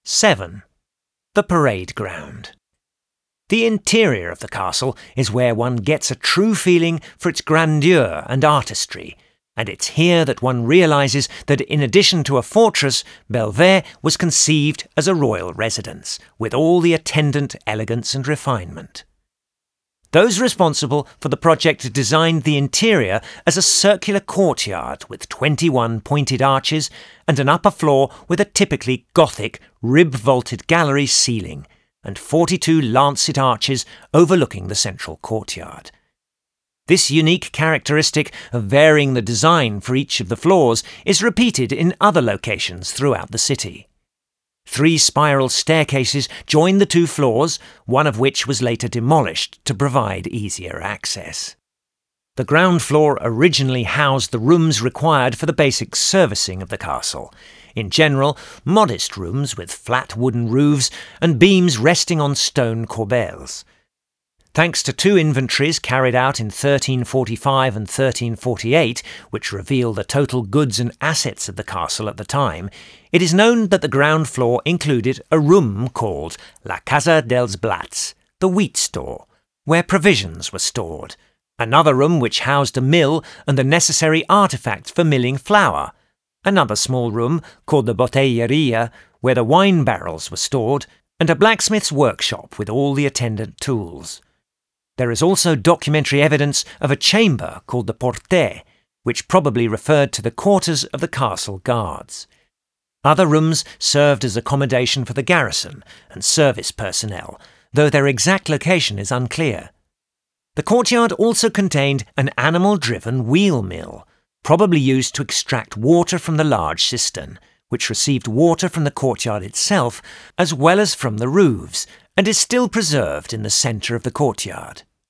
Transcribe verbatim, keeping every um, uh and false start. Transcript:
seven. The Parade Ground. The interior of the castle is where one gets a true feeling for its grandeur and artistry, and it's here that one realises that in addition to a fortress, Belvais was conceived as a royal residence, with all the attendant elegance and refinement. Those responsible for the project designed the interior as a circular courtyard with twenty-one pointed arches and an upper floor with a typically Gothic rib-vaulted gallery ceiling and forty-two lancet arches overlooking the central courtyard. This unique characteristic of varying the design for each of the floors is repeated in other locations throughout the city. Three spiral staircases join the two floors, one of which was later demolished to provide easier access. The ground floor originally housed the rooms required for the basic servicing of the castle. In general, modest rooms with flat wooden roofs and beams resting on stone corbels. Thanks to two inventories carried out in thirteen forty-five and thirteen forty-eight, which reveal the total goods and assets of the castle at the time, it is known that the ground floor included a room called La Casa dels Blats, the wheat store, where provisions were stored, another room which housed a mill and the necessary artefacts for milling flour, another small room called the Botelleria, where the wine barrels were stored, and a blacksmith's workshop with all the attendant tools. There is also documentary evidence of a chamber called the Porte, which probably referred to the quarters of the castle guards. Other rooms served as accommodation for the garrison and service personnel, though their exact location is unclear. The courtyard also contained an animal-driven wheel mill, probably used to extract water from the large cistern, which received water from the courtyard itself as well as from the roofs, and is still preserved in the centre of the courtyard.